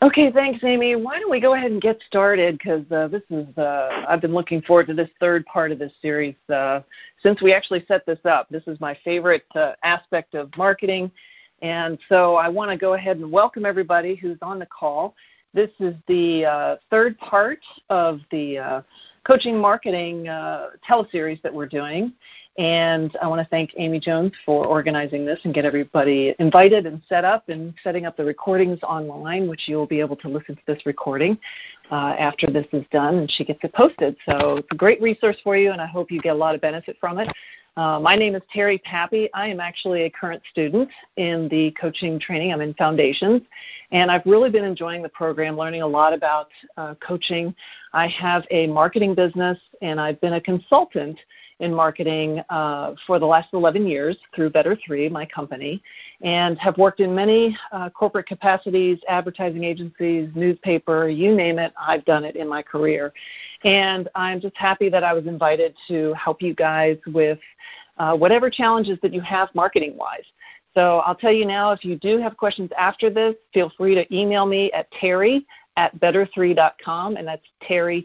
Okay, thanks, Amy. Why don't we go ahead and get started, because I've been looking forward to this third part of this series since we actually set this up. This is my favorite aspect of marketing, and so I want to go ahead and welcome everybody who's on the call. This is the third part of the coaching marketing teleseries that we're doing, and I want to thank Amy Jones for organizing this and get everybody invited and set up and setting up the recordings online, which you'll be able to listen to this recording after this is done and she gets it posted. So it's a great resource for you, and I hope you get a lot of benefit from it. My name is Terry Pappy. I am actually a current student in the coaching training. I'm in Foundations, and I've really been enjoying the program, learning a lot about coaching. I have a marketing business, and I've been a consultant in marketing for the last 11 years through Better3, my company, and have worked in many corporate capacities, advertising agencies, newspaper, you name it, I've done it in my career. And I'm just happy that I was invited to help you guys with whatever challenges that you have marketing-wise. So I'll tell you now, if you do have questions after this, feel free to email me at terry@better3.com, and that's Terry,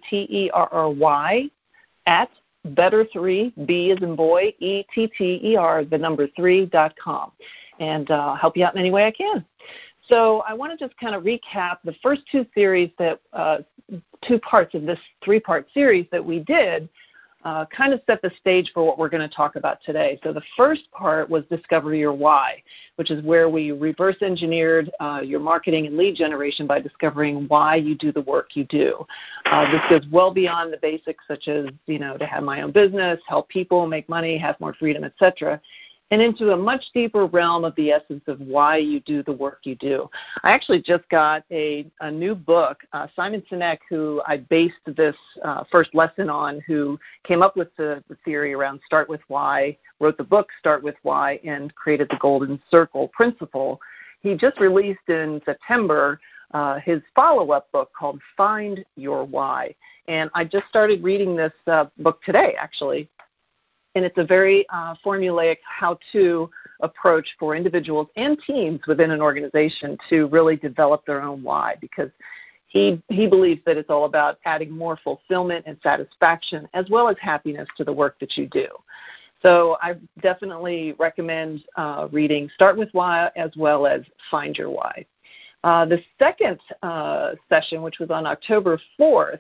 Terry, at Better3, B as in boy, ETTER, the number 3.com, and I'll help you out in any way I can. So I want to just kind of recap the first two series that, two parts of this three-part series that we did, kind of set the stage for what we're going to talk about today. So the first part was Discover Your Why, which is where we reverse engineered your marketing and lead generation by discovering why you do the work you do. This goes well beyond the basics, such as, to have my own business, help people, make money, have more freedom, etc., and into a much deeper realm of the essence of why you do the work you do. I actually just got a new book. Simon Sinek, who I based this first lesson on, who came up with the theory around Start With Why, wrote the book Start With Why, and created the Golden Circle principle. He just released in September his follow-up book called Find Your Why. And I just started reading this book today, actually. And it's a very formulaic how-to approach for individuals and teams within an organization to really develop their own why, because he believes that it's all about adding more fulfillment and satisfaction as well as happiness to the work that you do. So I definitely recommend reading Start With Why as well as Find Your Why. The second session, which was on October 4th,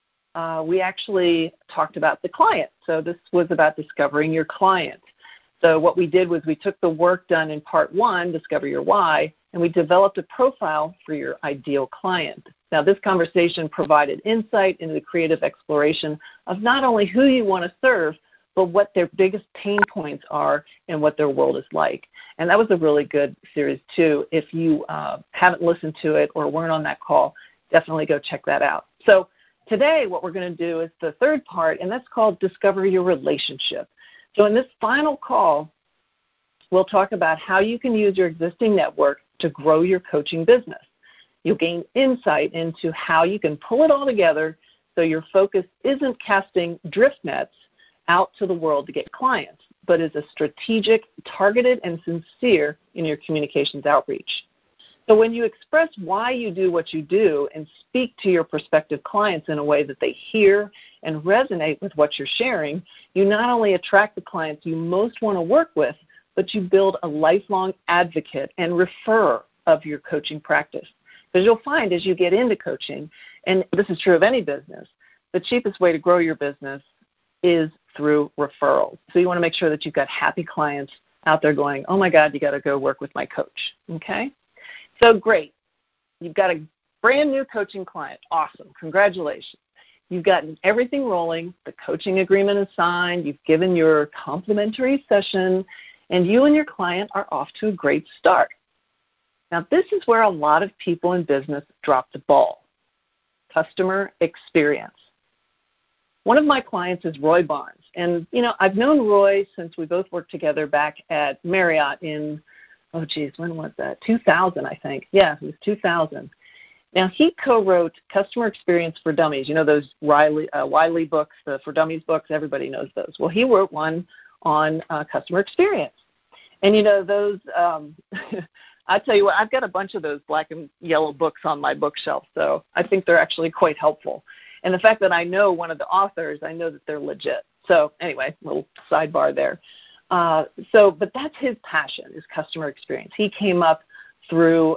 we actually talked about the client. So this was about discovering your client. So what we did was we took the work done in part one, Discover Your Why, and we developed a profile for your ideal client. Now, this conversation provided insight into the creative exploration of not only who you want to serve, but what their biggest pain points are and what their world is like. And that was a really good series, too. If you haven't listened to it or weren't on that call, definitely go check that out. So today, what we're going to do is the third part, and that's called Discover Your Relationship. So in this final call, we'll talk about how you can use your existing network to grow your coaching business. You'll gain insight into how you can pull it all together so your focus isn't casting drift nets out to the world to get clients, but is a strategic, targeted, and sincere in your communications outreach. So when you express why you do what you do and speak to your prospective clients in a way that they hear and resonate with what you're sharing, you not only attract the clients you most want to work with, but you build a lifelong advocate and referrer of your coaching practice. Because you'll find as you get into coaching, and this is true of any business, the cheapest way to grow your business is through referrals. So you want to make sure that you've got happy clients out there going, oh my God, you got to go work with my coach, okay? So great. You've got a brand new coaching client. Awesome. Congratulations. You've gotten everything rolling. The coaching agreement is signed. You've given your complimentary session, and you and your client are off to a great start. Now, this is where a lot of people in business drop the ball. Customer experience. One of my clients is Roy Barnes. And, I've known Roy since we both worked together back at Marriott in when was that? 2000, I think. Yeah, it was 2000. Now, he co-wrote Customer Experience for Dummies. Those Wiley books, the For Dummies books, everybody knows those. Well, he wrote one on customer experience. And, those I tell you what, I've got a bunch of those black and yellow books on my bookshelf, so I think they're actually quite helpful. And the fact that I know one of the authors, I know that they're legit. So anyway, little sidebar there. But that's his passion, is customer experience. He came up through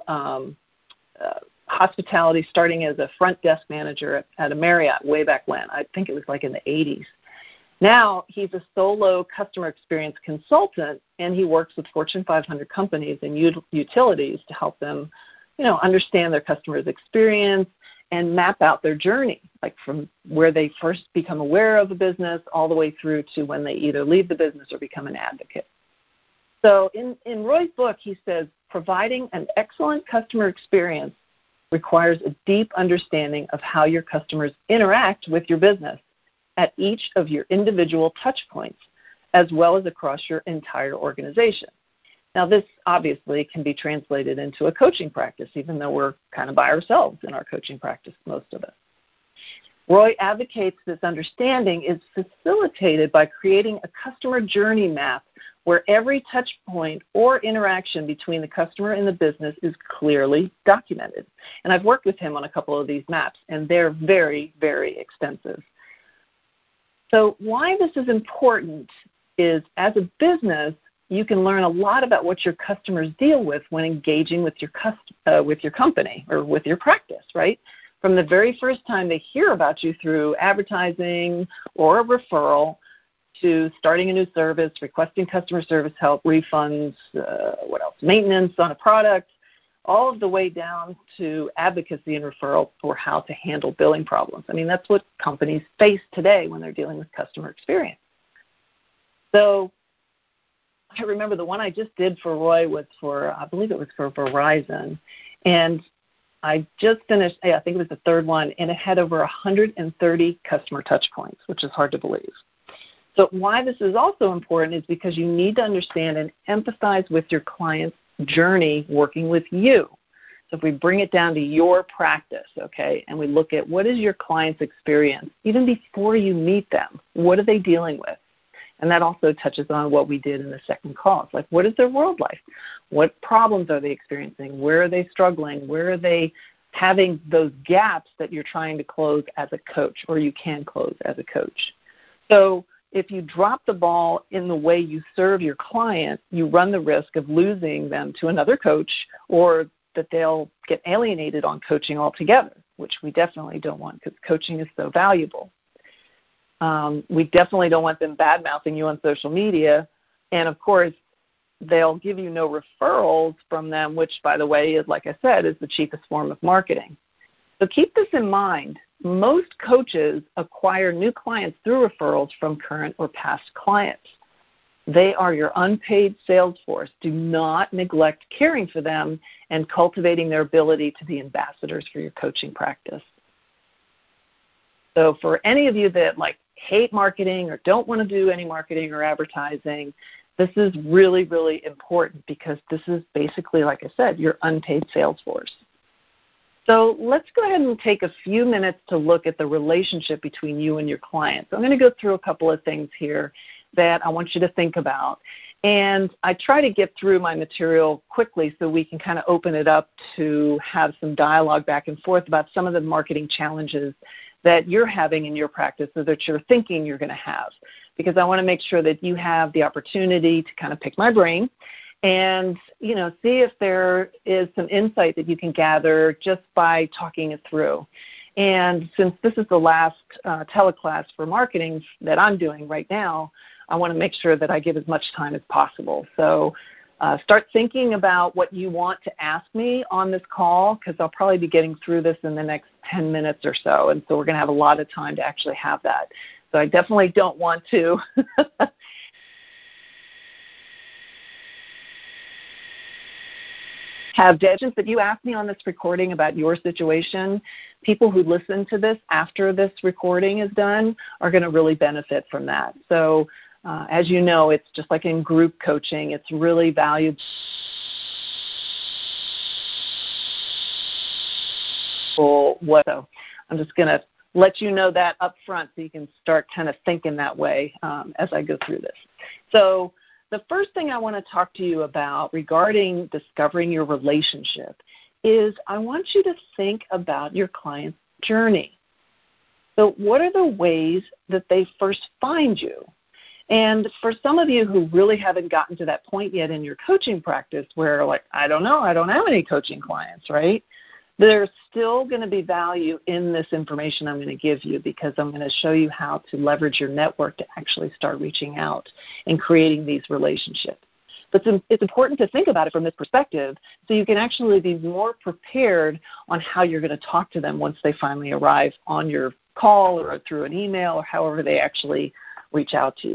hospitality, starting as a front desk manager at a Marriott way back when. I think it was like in the 80s. Now he's a solo customer experience consultant, and he works with Fortune 500 companies and utilities to help them, understand their customers' experience and map out their journey, like from where they first become aware of a business all the way through to when they either leave the business or become an advocate. So in Roy's book, he says, providing an excellent customer experience requires a deep understanding of how your customers interact with your business at each of your individual touch points, as well as across your entire organization. Now, this obviously can be translated into a coaching practice, even though we're kind of by ourselves in our coaching practice, most of us. Roy advocates this understanding is facilitated by creating a customer journey map where every touch point or interaction between the customer and the business is clearly documented. And I've worked with him on a couple of these maps, and they're very, very extensive. So why this is important is, as a business, you can learn a lot about what your customers deal with when engaging with your company or with your practice, right? From the very first time they hear about you through advertising or a referral, to starting a new service, requesting customer service help, refunds, maintenance on a product, all of the way down to advocacy and referral for how to handle billing problems. I mean, that's what companies face today when they're dealing with customer experience. So I remember the one I just did for Roy was I believe it was for Verizon. And I just finished, I think it was the third one, and it had over 130 customer touch points, which is hard to believe. So why this is also important is because you need to understand and empathize with your client's journey working with you. So if we bring it down to your practice, okay, and we look at what is your client's experience, even before you meet them, what are they dealing with? And that also touches on what we did in the second call. It's like, what is their world like? What problems are they experiencing? Where are they struggling? Where are they having those gaps that you're trying to close as a coach, or you can close as a coach? So if you drop the ball in the way you serve your client, you run the risk of losing them to another coach, or that they'll get alienated on coaching altogether, which we definitely don't want, because coaching is so valuable. We definitely don't want them bad-mouthing you on social media. And, of course, they'll give you no referrals from them, which, by the way, is, like I said, is the cheapest form of marketing. So keep this in mind. Most coaches acquire new clients through referrals from current or past clients. They are your unpaid sales force. Do not neglect caring for them and cultivating their ability to be ambassadors for your coaching practice. So for any of you that hate marketing or don't want to do any marketing or advertising, this is really, really important, because this is basically, like I said, your unpaid sales force. So let's go ahead and take a few minutes to look at the relationship between you and your client. So I'm going to go through a couple of things here that I want you to think about. And I try to get through my material quickly so we can kind of open it up to have some dialogue back and forth about some of the marketing challenges that you're having in your practice, or that you're thinking you're going to have, because I want to make sure that you have the opportunity to kind of pick my brain and, see if there is some insight that you can gather just by talking it through. And since this is the last teleclass for marketing that I'm doing right now, I want to make sure that I give as much time as possible. So start thinking about what you want to ask me on this call, because I'll probably be getting through this in the next 10 minutes or so, and so we're going to have a lot of time to actually have that. So I definitely don't want to have questions that you ask me on this recording about your situation. People who listen to this after this recording is done are going to really benefit from that. So as you know, it's just like in group coaching, it's really valuable. So I'm just going to let you know that up front so you can start kind of thinking that way as I go through this. So the first thing I want to talk to you about regarding discovering your relationship is I want you to think about your client's journey. So what are the ways that they first find you? And for some of you who really haven't gotten to that point yet in your coaching practice where, like, I don't know, I don't have any coaching clients, right? There's still going to be value in this information I'm going to give you because I'm going to show you how to leverage your network to actually start reaching out and creating these relationships. But it's important to think about it from this perspective so you can actually be more prepared on how you're going to talk to them once they finally arrive on your call or through an email or however they actually reach out to you.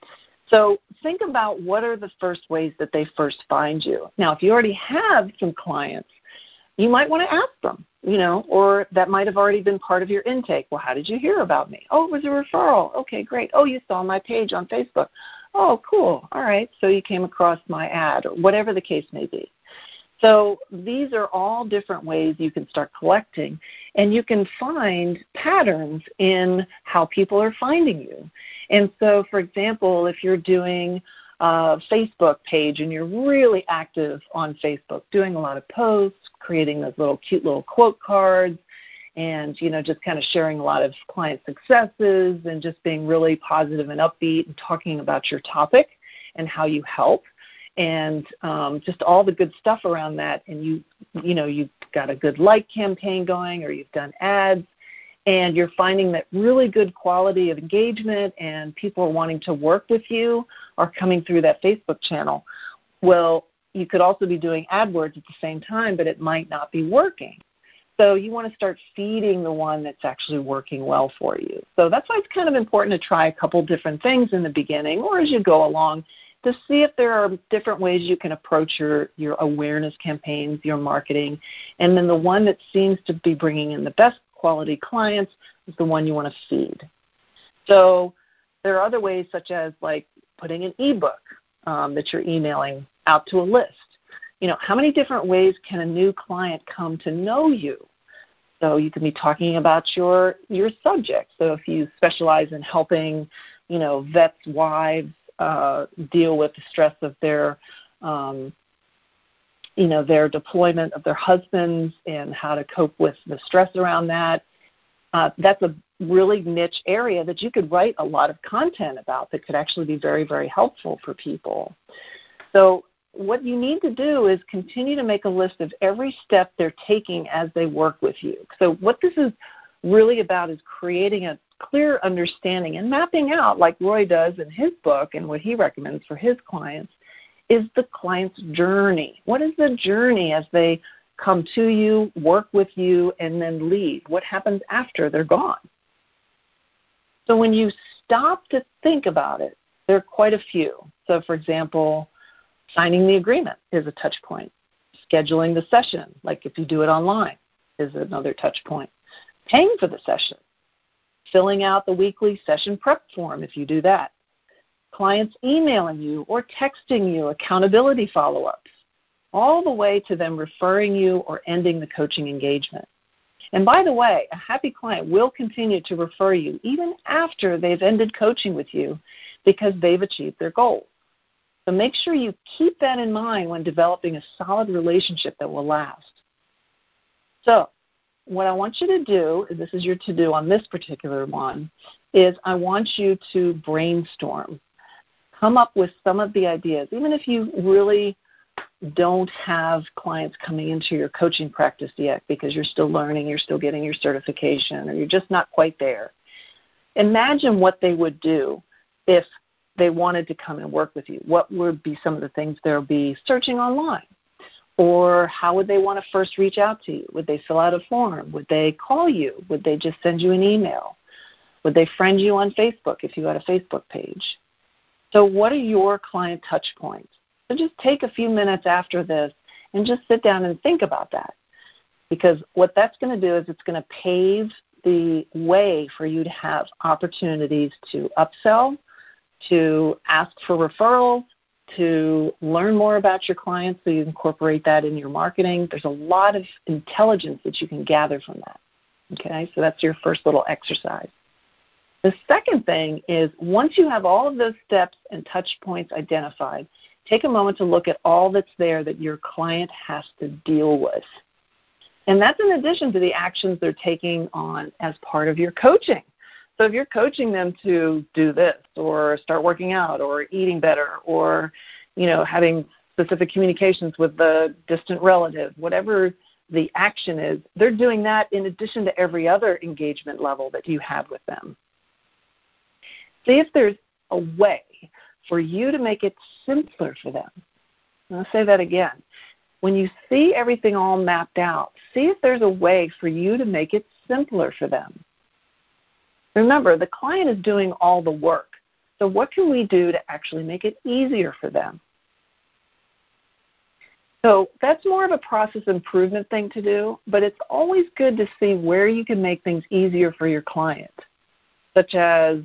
So think about what are the first ways that they first find you. Now, if you already have some clients, you might want to ask them, or that might have already been part of your intake. Well, how did you hear about me? Oh, it was a referral. Okay, great. Oh, you saw my page on Facebook. Oh, cool. All right. So you came across my ad or whatever the case may be. So these are all different ways you can start collecting, and you can find patterns in how people are finding you. And so, for example, if you're doing a Facebook page and you're really active on Facebook, doing a lot of posts, creating those cute little quote cards, and, just kind of sharing a lot of client successes and just being really positive and upbeat and talking about your topic and how you help. And just all the good stuff around that, and you've got a good like campaign going, or you've done ads, and you're finding that really good quality of engagement and people are wanting to work with you are coming through that Facebook channel. Well, you could also be doing AdWords at the same time, but it might not be working. So you want to start feeding the one that's actually working well for you. So that's why it's kind of important to try a couple different things in the beginning or as you go along, to see if there are different ways you can approach your awareness campaigns, your marketing, and then the one that seems to be bringing in the best quality clients is the one you want to feed. So there are other ways such as like putting an ebook that you're emailing out to a list. How many different ways can a new client come to know you? So you can be talking about your subject. So if you specialize in helping, vets' wives, deal with the stress of their deployment of their husbands and how to cope with the stress around that. That's a really niche area that you could write a lot of content about that could actually be very, very helpful for people. So what you need to do is continue to make a list of every step they're taking as they work with you. So what this is really about is creating a clear understanding and mapping out, like Roy does in his book and what he recommends for his clients, is the client's journey. What is the journey as they come to you, work with you, and then leave? What happens after they're gone? So when you stop to think about it, there are quite a few. So, for example, signing the agreement is a touch point. Scheduling the session, like if you do it online, is another touch point. Paying for the session. Filling out the weekly session prep form if you do that. Clients emailing you or texting you accountability follow-ups, all the way to them referring you or ending the coaching engagement. And by the way, a happy client will continue to refer you even after they've ended coaching with you because they've achieved their goals. So make sure you keep that in mind when developing a solid relationship that will last. So what I want you to do, this is your to-do on this particular one, is I want you to brainstorm. Come up with some of the ideas. Even if you really don't have clients coming into your coaching practice yet because you're still learning, you're still getting your certification, or you're just not quite there. Imagine what they would do if they wanted to come and work with you. What would be some of the things they'll be searching online? Or how would they want to first reach out to you? Would they fill out a form? Would they call you? Would they just send you an email? Would they friend you on Facebook if you had a Facebook page? So what are your client touch points? So just take a few minutes after this and just sit down and think about that. Because what that's going to do is it's going to pave the way for you to have opportunities to upsell, to ask for referrals, to learn more about your clients so you incorporate that in your marketing. There's a lot of intelligence that you can gather from that. Okay, so that's your first little exercise. The second thing is, once you have all of those steps and touch points identified, take a moment to look at all that's there that your client has to deal with. And that's in addition to the actions they're taking on as part of your coaching. So if you're coaching them to do this or start working out or eating better or, having specific communications with the distant relative, whatever the action is, they're doing that in addition to every other engagement level that you have with them. See if there's a way for you to make it simpler for them. And I'll say that again. When you see everything all mapped out, see if there's a way for you to make it simpler for them. Remember, the client is doing all the work. So what can we do to actually make it easier for them? So that's more of a process improvement thing to do, but it's always good to see where you can make things easier for your client, such as,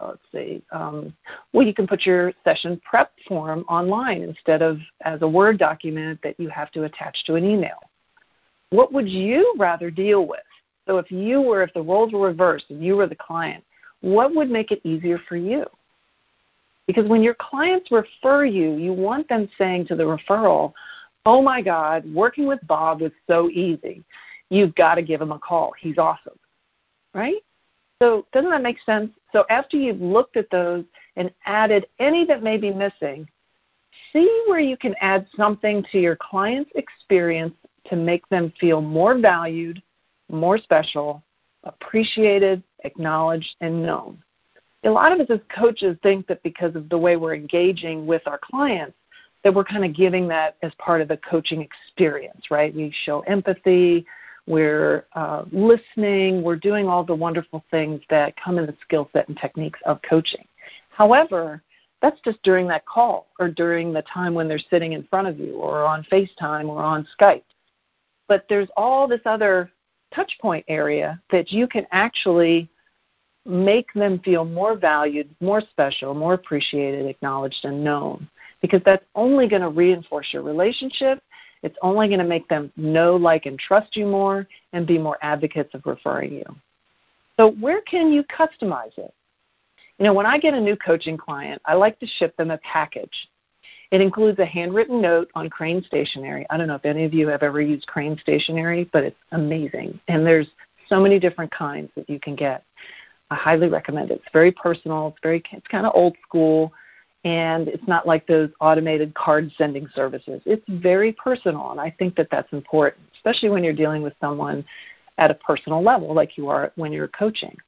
you can put your session prep form online instead of as a Word document that you have to attach to an email. What would you rather deal with? So if the roles were reversed and you were the client, what would make it easier for you? Because when your clients refer you, you want them saying to the referral, "Oh my God, working with Bob was so easy. You've got to give him a call. He's awesome." Right? So doesn't that make sense? So after you've looked at those and added any that may be missing, see where you can add something to your client's experience to make them feel more valued, more special, appreciated, acknowledged, and known. A lot of us as coaches think that because of the way we're engaging with our clients, that we're kind of giving that as part of the coaching experience, right? We show empathy, we're listening, we're doing all the wonderful things that come in the skill set and techniques of coaching. However, that's just during that call or during the time when they're sitting in front of you or on FaceTime or on Skype. But there's all this other touch point area that you can actually make them feel more valued, more special, more appreciated, acknowledged, and known. Because that's only going to reinforce your relationship. It's only going to make them know, like, and trust you more and be more advocates of referring you. So where can you customize it? When I get a new coaching client, I like to ship them a package. It includes a handwritten note on Crane Stationery. I don't know if any of you have ever used Crane Stationery, but it's amazing. And there's so many different kinds that you can get. I highly recommend it. It's very personal. It's kind of old school. And it's not like those automated card sending services. It's very personal, and I think that that's important, especially when you're dealing with someone at a personal level like you are when you're coaching.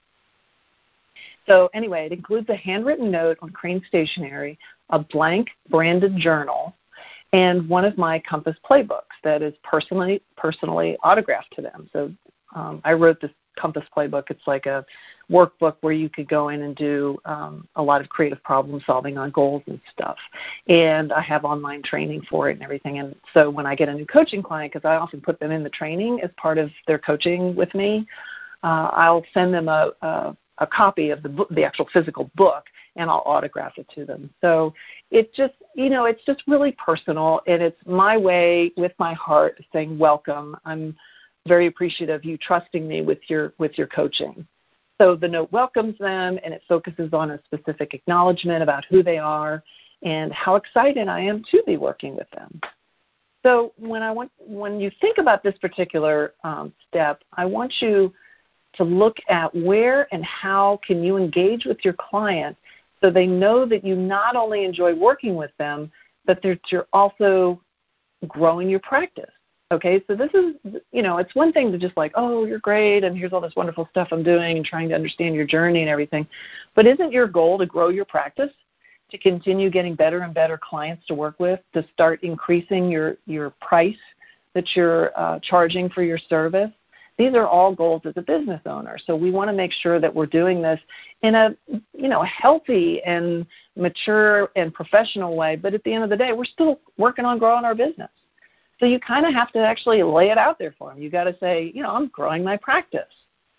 So anyway, it includes a handwritten note on Crane Stationery, a blank branded journal, and one of my Compass playbooks that is personally autographed to them. So I wrote this Compass playbook. It's like a workbook where you could go in and do a lot of creative problem solving on goals and stuff. And I have online training for it and everything. And so when I get a new coaching client, because I often put them in the training as part of their coaching with me, I'll send them a copy of the actual physical book, and I'll autograph it to them. So it's just really personal, and it's my way with my heart of saying welcome. I'm very appreciative of you trusting me with your coaching. So the note welcomes them, and it focuses on a specific acknowledgement about who they are and how excited I am to be working with them. So when you think about this particular step, I want you to look at where and how can you engage with your client so they know that you not only enjoy working with them, but that you're also growing your practice. Okay, so this is, it's one thing to just like, oh, you're great, and here's all this wonderful stuff I'm doing and trying to understand your journey and everything. But isn't your goal to grow your practice, to continue getting better and better clients to work with, to start increasing your price that you're charging for your service? These are all goals as a business owner. So we want to make sure that we're doing this in a healthy and mature and professional way. But at the end of the day, we're still working on growing our business. So you kind of have to actually lay it out there for them. You got to say, I'm growing my practice.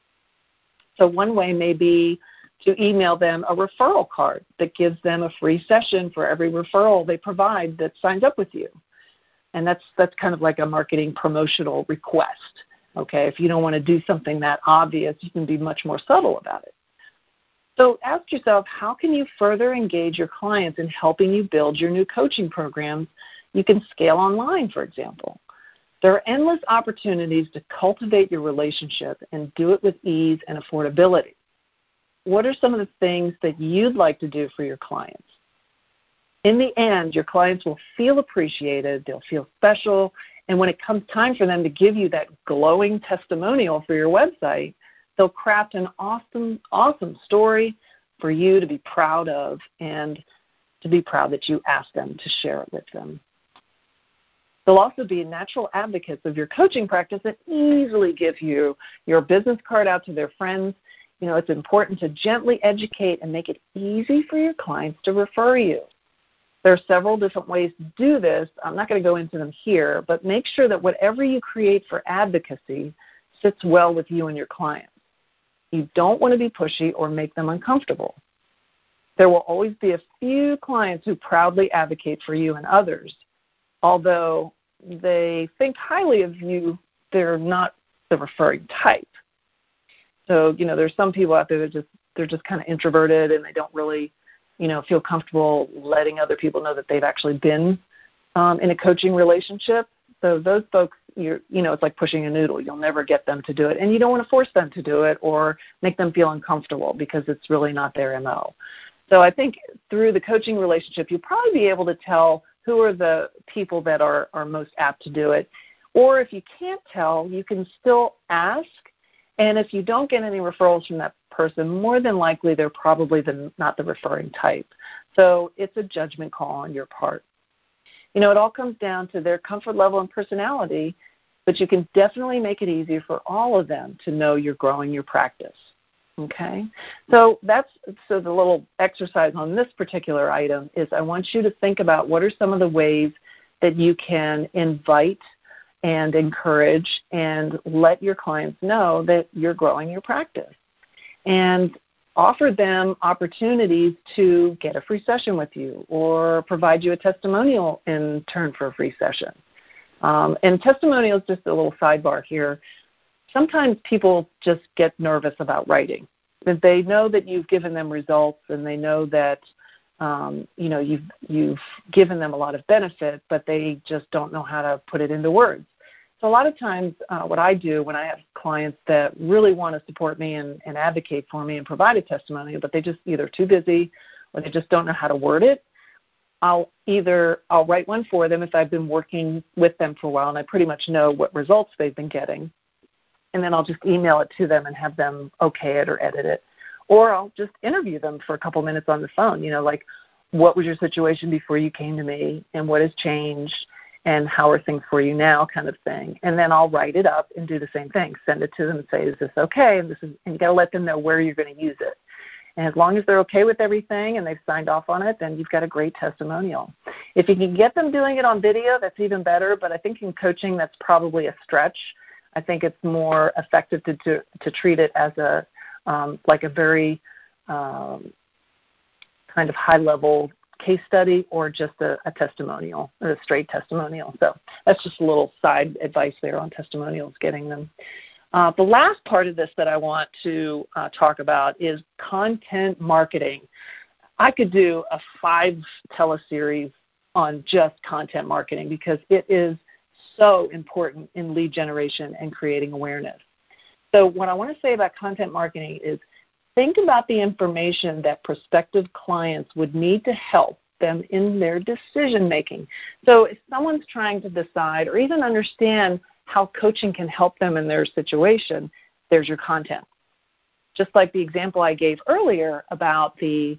So one way may be to email them a referral card that gives them a free session for every referral they provide that signs up with you. And that's kind of like a marketing promotional request. Okay, if you don't want to do something that obvious, you can be much more subtle about it. So ask yourself, how can you further engage your clients in helping you build your new coaching programs you can scale online, for example? There are endless opportunities to cultivate your relationship and do it with ease and affordability. What are some of the things that you'd like to do for your clients? In the end, your clients will feel appreciated, they'll feel special, and when it comes time for them to give you that glowing testimonial for your website, they'll craft an awesome story for you to be proud of and to be proud that you asked them to share it with them. They'll also be natural advocates of your coaching practice and easily give you your business card out to their friends. You know, it's important to gently educate and make it easy for your clients to refer you. There are several different ways to do this. I'm not going to go into them here, but make sure that whatever you create for advocacy sits well with you and your clients. You don't want to be pushy or make them uncomfortable. There will always be a few clients who proudly advocate for you and others. Although they think highly of you, they're not the referring type. So, you know, there's some people out there that they're just kind of introverted and they don't really, you know, feel comfortable letting other people know that they've actually been in a coaching relationship. So those folks, it's like pushing a noodle. You'll never get them to do it. And you don't want to force them to do it or make them feel uncomfortable because it's really not their MO. So I think through the coaching relationship, you'll probably be able to tell who are the people that are most apt to do it. Or if you can't tell, you can still ask. And if you don't get any referrals from that person, more than likely they're probably not the referring type. So it's a judgment call on your part. You know, it all comes down to their comfort level and personality, but you can definitely make it easier for all of them to know you're growing your practice. Okay? So the little exercise on this particular item is I want you to think about what are some of the ways that you can invite and encourage and let your clients know that you're growing your practice. And offer them opportunities to get a free session with you or provide you a testimonial in turn for a free session. And testimonials, just a little sidebar here, sometimes people just get nervous about writing. If they know that you've given them results and they know that you've given them a lot of benefit, but they just don't know how to put it into words. So a lot of times what I do when I have clients that really want to support me and advocate for me and provide a testimonial, but they just either too busy or they just don't know how to word it, I'll write one for them if I've been working with them for a while and I pretty much know what results they've been getting. And then I'll just email it to them and have them okay it or edit it. Or I'll just interview them for a couple minutes on the phone, like what was your situation before you came to me and what has changed and how are things for you now kind of thing. And then I'll write it up and do the same thing, send it to them and say, is this okay? And you got to let them know where you're going to use it. And as long as they're okay with everything and they've signed off on it, then you've got a great testimonial. If you can get them doing it on video, that's even better. But I think in coaching, that's probably a stretch. I think it's more effective to treat it as a very kind of high-level case study or just a testimonial, or a straight testimonial. So that's just a little side advice there on testimonials, getting them. The last part of this that I want to talk about is content marketing. I could do a 5 teleseries on just content marketing because it is so important in lead generation and creating awareness. So what I want to say about content marketing is think about the information that prospective clients would need to help them in their decision making. So if someone's trying to decide or even understand how coaching can help them in their situation, there's your content. Just like the example I gave earlier about the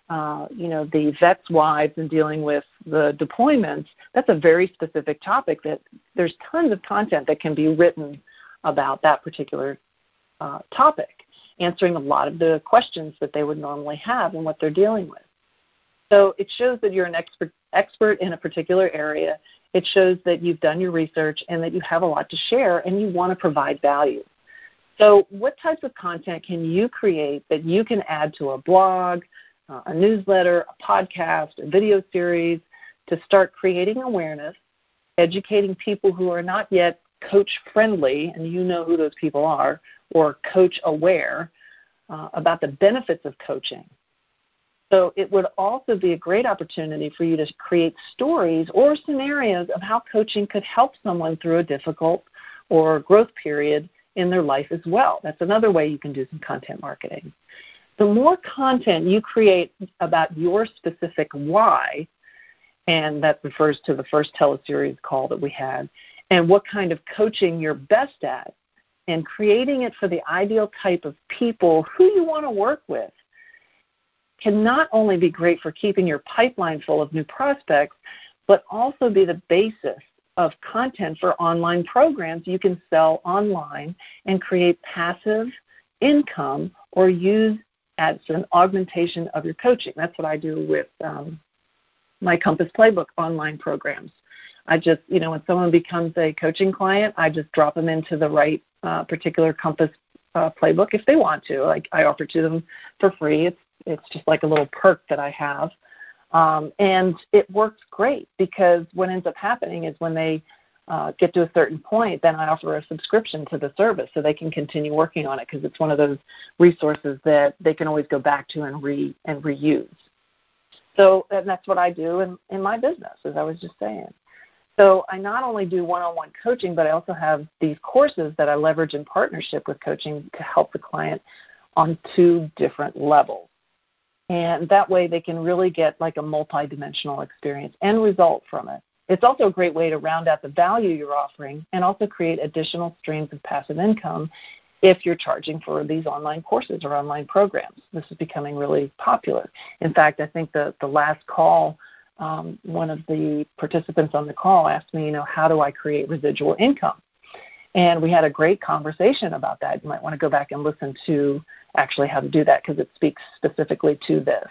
vet's wives and dealing with the deployments, that's a very specific topic that there's tons of content that can be written about that particular topic, answering a lot of the questions that they would normally have and what they're dealing with. So it shows that you're an expert in a particular area. It shows that you've done your research and that you have a lot to share and you want to provide value. So what types of content can you create that you can add to a blog, a newsletter, a podcast, a video series to start creating awareness, educating people who are not yet coach-friendly, and you know who those people are, or coach-aware, about the benefits of coaching. So it would also be a great opportunity for you to create stories or scenarios of how coaching could help someone through a difficult or growth period in their life as well. That's another way you can do some content marketing. The more content you create about your specific why, and that refers to the first teleseries call that we had, and what kind of coaching you're best at, and creating it for the ideal type of people who you want to work with, can not only be great for keeping your pipeline full of new prospects, but also be the basis of content for online programs you can sell online and create passive income or use as an augmentation of your coaching. That's what I do with my Compass Playbook online programs. I just, when someone becomes a coaching client, I just drop them into the right particular Compass Playbook if they want to. Like, I offer to them for free. It's just like a little perk that I have. And it works great, because what ends up happening is when they get to a certain point, then I offer a subscription to the service so they can continue working on it, because it's one of those resources that they can always go back to and reuse. So, and that's what I do in my business, as I was just saying. So I not only do one-on-one coaching, but I also have these courses that I leverage in partnership with coaching to help the client on 2 different levels. And that way they can really get like a multidimensional experience and result from it. It's also a great way to round out the value you're offering and also create additional streams of passive income if you're charging for these online courses or online programs. This is becoming really popular. In fact, I think the last call, one of the participants on the call asked me, how do I create residual income? And we had a great conversation about that. You might want to go back and listen to actually how to do that, because it speaks specifically to this.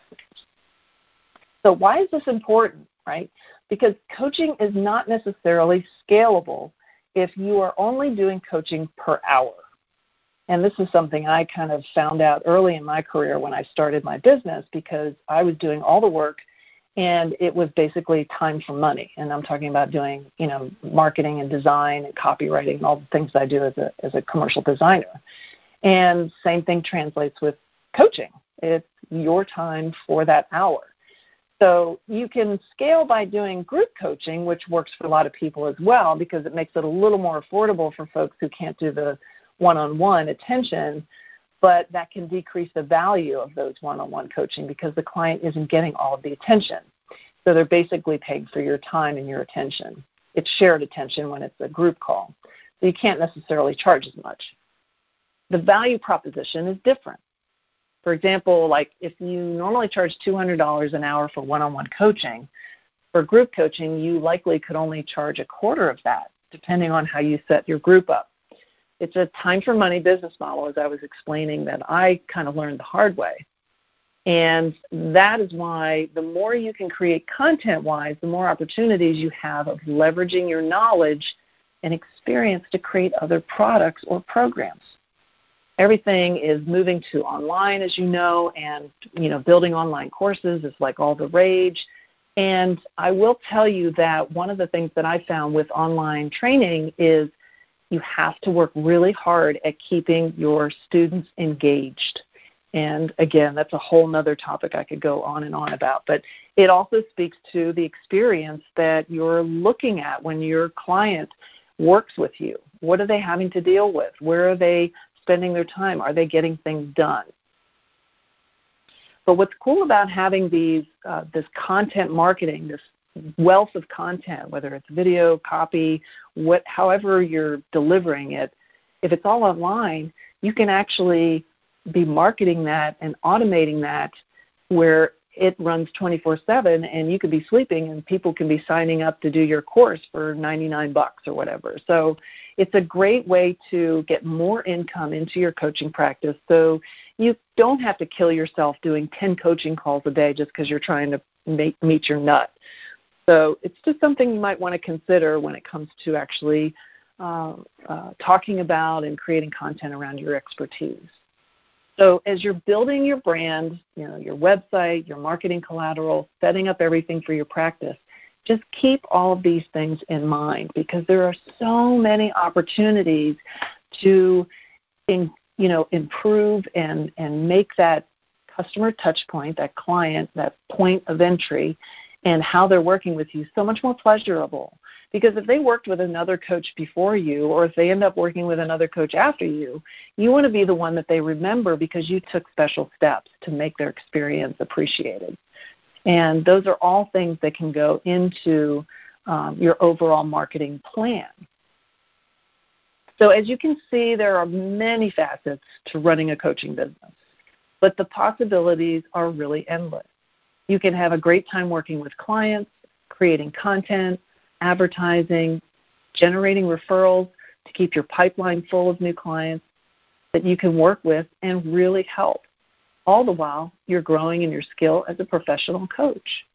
So why is this important, right? Because coaching is not necessarily scalable if you are only doing coaching per hour. And this is something I kind of found out early in my career when I started my business, because I was doing all the work and it was basically time for money. And I'm talking about doing, marketing and design and copywriting and all the things I do as a commercial designer. And same thing translates with coaching. It's your time for that hour. So you can scale by doing group coaching, which works for a lot of people as well, because it makes it a little more affordable for folks who can't do the one-on-one attention, but that can decrease the value of those one-on-one coaching because the client isn't getting all of the attention. So they're basically paying for your time and your attention. It's shared attention when it's a group call. So you can't necessarily charge as much. The value proposition is different. For example, like if you normally charge $200 an hour for one-on-one coaching, for group coaching, you likely could only charge a quarter of that, depending on how you set your group up. It's a time for money business model, as I was explaining, that I kind of learned the hard way. And that is why the more you can create content-wise, the more opportunities you have of leveraging your knowledge and experience to create other products or programs. Everything is moving to online, as you know, and, building online courses is like all the rage. And I will tell you that one of the things that I found with online training is you have to work really hard at keeping your students engaged. And again, that's a whole nother topic I could go on and on about. But it also speaks to the experience that you're looking at when your client works with you. What are they having to deal with? Where are they spending their time? Are they getting things done? But what's cool about having this content marketing, this wealth of content, whether it's video, copy, however you're delivering it, if it's all online, you can actually be marketing that and automating that where it runs 24/7 and you could be sleeping and people can be signing up to do your course for $99 or whatever. So it's a great way to get more income into your coaching practice, so you don't have to kill yourself doing 10 coaching calls a day just because you're trying to meet your nut. So it's just something you might want to consider when it comes to actually talking about and creating content around your expertise. So as you're building your brand, your website, your marketing collateral, setting up everything for your practice, just keep all of these things in mind, because there are so many opportunities to improve and make that customer touch point, that client, that point of entry, and how they're working with you so much more pleasurable. Because if they worked with another coach before you, or if they end up working with another coach after you, you want to be the one that they remember because you took special steps to make their experience appreciated. And those are all things that can go into your overall marketing plan. So as you can see, there are many facets to running a coaching business, but the possibilities are really endless. You can have a great time working with clients, creating content, advertising, generating referrals to keep your pipeline full of new clients that you can work with and really help. All the while, you're growing in your skill as a professional coach.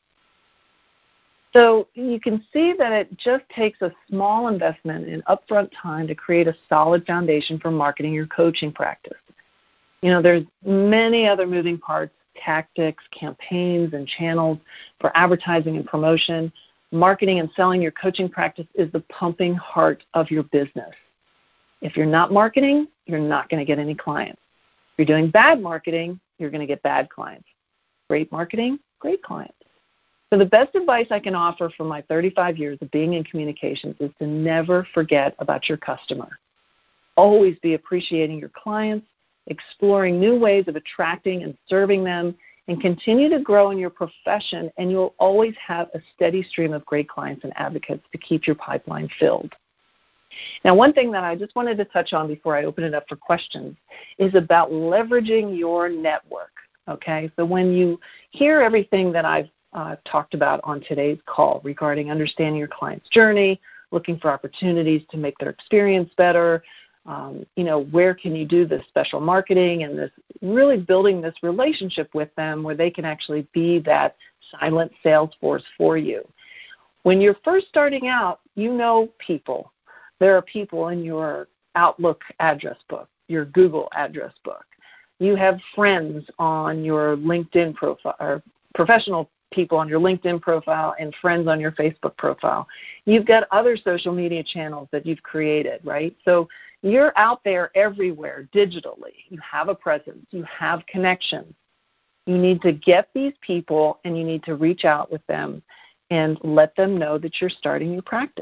So you can see that it just takes a small investment in upfront time to create a solid foundation for marketing your coaching practice. There's many other moving parts, tactics, campaigns, and channels for advertising and promotion. Marketing and selling your coaching practice is the pumping heart of your business. If you're not marketing, you're not going to get any clients. If you're doing bad marketing, you're going to get bad clients. Great marketing, great clients. So the best advice I can offer from my 35 years of being in communications is to never forget about your customer. Always be appreciating your clients, exploring new ways of attracting and serving them, and continue to grow in your profession, and you'll always have a steady stream of great clients and advocates to keep your pipeline filled. Now, one thing that I just wanted to touch on before I open it up for questions is about leveraging your network, okay? So when you hear everything that I've talked about on today's call regarding understanding your client's journey, looking for opportunities to make their experience better, where can you do this special marketing and this really building this relationship with them where they can actually be that silent sales force for you. When you're first starting out, people. There are people in your Outlook address book, your Google address book. You have friends on your LinkedIn profile, or professional people on your LinkedIn profile and friends on your Facebook profile. You've got other social media channels that you've created, right? So you're out there everywhere digitally. You have a presence. You have connections. You need to get these people and you need to reach out with them and let them know that you're starting your practice.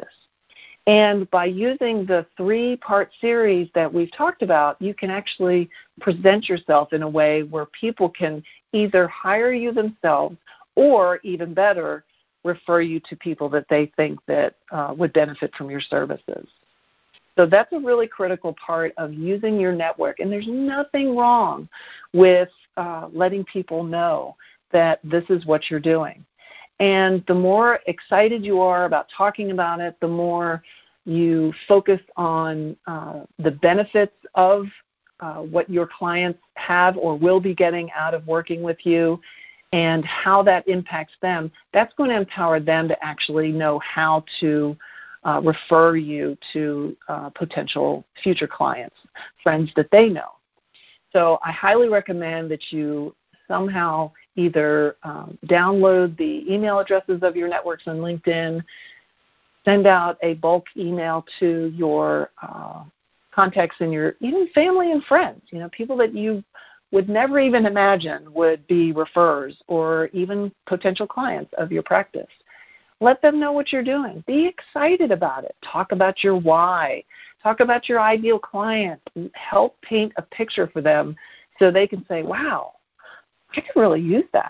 And by using the 3-part series that we've talked about, you can actually present yourself in a way where people can either hire you themselves or, even better, refer you to people that they think that would benefit from your services. So that's a really critical part of using your network. And there's nothing wrong with letting people know that this is what you're doing. And the more excited you are about talking about it, the more you focus on the benefits of what your clients have or will be getting out of working with you and how that impacts them, that's going to empower them to actually know how to refer you to potential future clients, friends that they know. So I highly recommend that you somehow either download the email addresses of your networks on LinkedIn, send out a bulk email to your contacts in your even family and friends, people that you would never even imagine would be referrers or even potential clients of your practice. Let them know what you're doing. Be excited about it. Talk about your why. Talk about your ideal client. Help paint a picture for them so they can say, wow, I could really use that.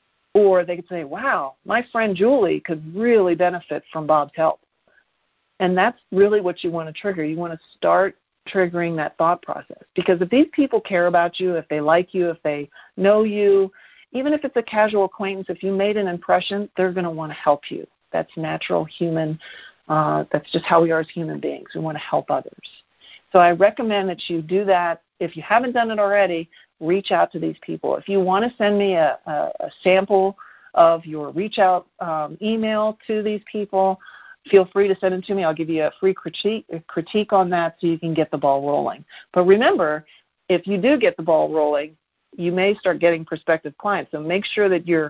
Or they could say, wow, my friend Julie could really benefit from Bob's help. And that's really what you want to trigger. You want to start triggering that thought process. Because if these people care about you, if they like you, if they know you, even if it's a casual acquaintance, if you made an impression, they're going to want to help you. That's natural human. That's just how we are as human beings. We want to help others. So I recommend that you do that. If you haven't done it already, reach out to these people. If you want to send me a sample of your reach out email to these people, feel free to send them to me. I'll give you a free critique on that so you can get the ball rolling. But remember, if you do get the ball rolling, you may start getting prospective clients. So make sure that you're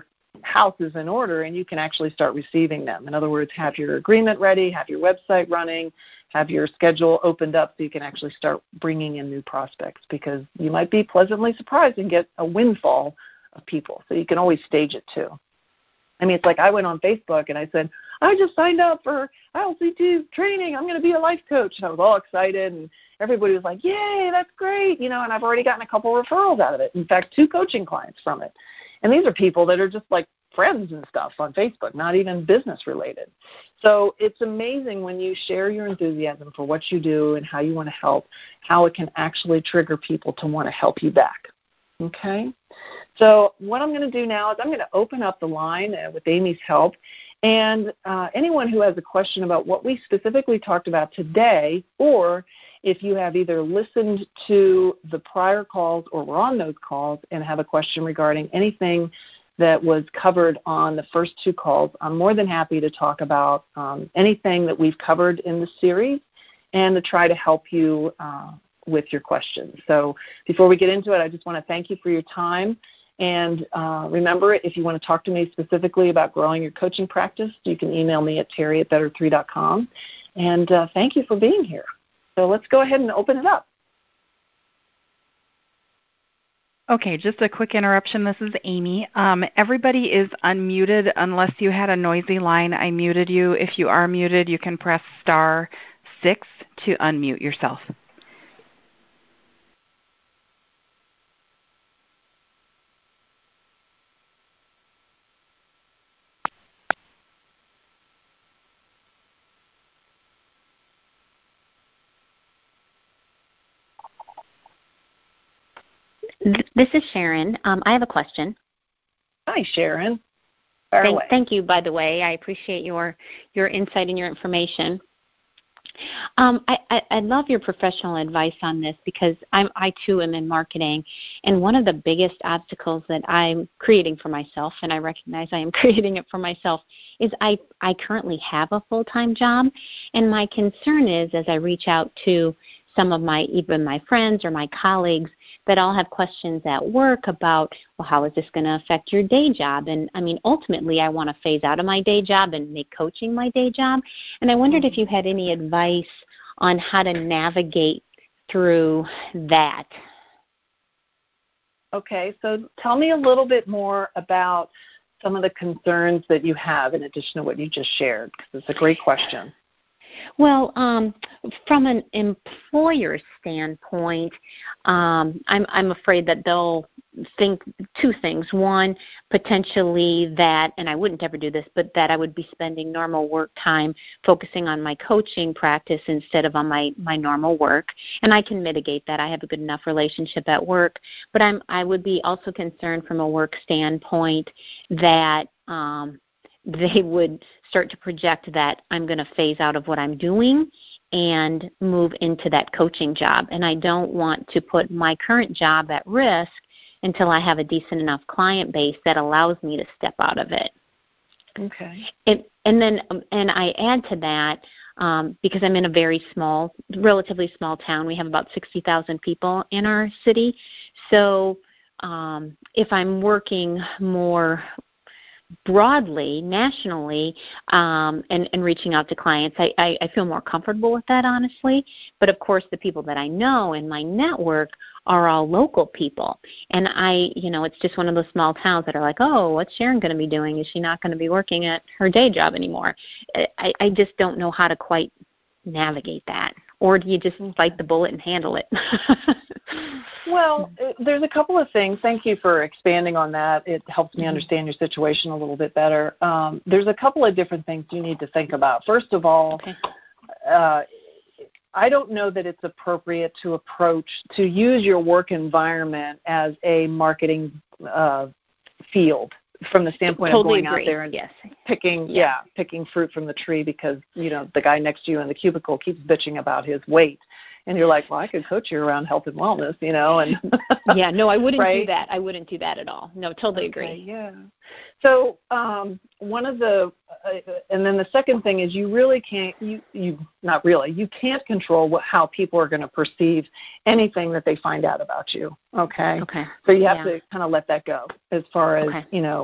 house is in order and you can actually start receiving them. In other words, have your agreement ready, have your website running, have your schedule opened up so you can actually start bringing in new prospects, because you might be pleasantly surprised and get a windfall of people. So you can always stage it too. I mean, it's like I went on Facebook and I said, I just signed up for ILCT training. I'm going to be a life coach. And I was all excited, and everybody was like, yay, that's great. And I've already gotten a couple referrals out of it. In fact, 2 coaching clients from it. And these are people that are just like friends and stuff on Facebook, not even business related. So it's amazing when you share your enthusiasm for what you do and how you want to help, how it can actually trigger people to want to help you back. Okay? So what I'm going to do now is I'm going to open up the line with Amy's help. And anyone who has a question about what we specifically talked about today, or if you have either listened to the prior calls or were on those calls and have a question regarding anything that was covered on the first 2 calls, I'm more than happy to talk about anything that we've covered in the series and to try to help you with your questions. So before we get into it, I just want to thank you for your time. And remember, if you want to talk to me specifically about growing your coaching practice, you can email me at terry@better3.com. And thank you for being here. So let's go ahead and open it up. Okay, just a quick interruption. This is Amy. Everybody is unmuted unless you had a noisy line. I muted you. If you are muted, you can press *6 to unmute yourself. This is Sharon. I have a question. Hi, Sharon. Thank you, by the way. I appreciate your insight and your information. I love your professional advice on this, because I too am in marketing, and one of the biggest obstacles that I'm creating for myself, and I recognize I am creating it for myself, is I currently have a full-time job, and my concern is, as I reach out to some of even my friends or my colleagues that all have questions at work about, well, how is this going to affect your day job? And I mean, ultimately, I want to phase out of my day job and make coaching my day job. And I wondered if you had any advice on how to navigate through that. Okay, so tell me a little bit more about some of the concerns that you have in addition to what you just shared, because it's a great question. Well, from an employer standpoint, I'm afraid that they'll think 2 things. One, potentially that, and I wouldn't ever do this, but that I would be spending normal work time focusing on my coaching practice instead of on my normal work. And I can mitigate that. I have a good enough relationship at work. But I would be also concerned from a work standpoint that they would start to project that I'm going to phase out of what I'm doing and move into that coaching job. And I don't want to put my current job at risk until I have a decent enough client base that allows me to step out of it. Okay. And I add to that, because I'm in a very relatively small town. We have about 60,000 people in our city. So if I'm working more broadly, nationally, and reaching out to clients, I feel more comfortable with that, honestly. But of course, the people that I know in my network are all local people. And it's just one of those small towns that are like, oh, what's Sharon going to be doing? Is she not going to be working at her day job anymore? I just don't know how to quite navigate that. Or do you just bite the bullet and handle it? Well, there's a couple of things. Thank you for expanding on that. It helps me understand your situation a little bit better. There's a couple of different things you need to think about. First of all, I don't know that it's appropriate to use your work environment as a marketing field, from the standpoint of going out there and picking fruit from the tree, because the guy next to you in the cubicle keeps bitching about his weight, and you're like, well, I could coach you around health and wellness, and yeah, no, I wouldn't right? do that. I wouldn't do that at all. No, totally agree. Yeah. So one of the, and then the second thing is you really can't, not really, you can't control how people are going to perceive anything that they find out about you. Okay. So you have to kind of let that go as far as,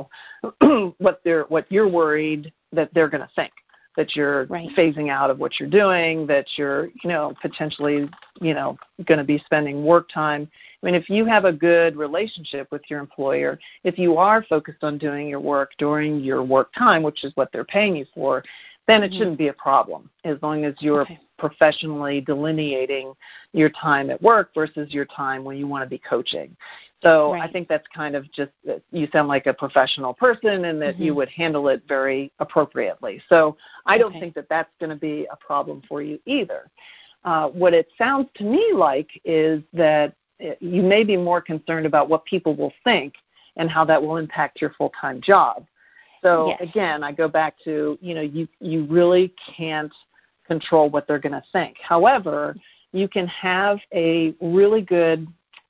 what you're worried that they're going to think, that you're phasing out of what you're doing, that you're, potentially, going to be spending work time. I mean, if you have a good relationship with your employer, if you are focused on doing your work during your work time, which is what they're paying you for, then it shouldn't be a problem as long as you're professionally delineating your time at work versus your time when you want to be coaching. So I think that's kind of just, you sound like a professional person and that you would handle it very appropriately. So I don't think that that's going to be a problem for you either. What it sounds to me like is that you may be more concerned about what people will think and how that will impact your full-time job. So again, I go back to, you really can't control what they're going to think. However, you can have a really good,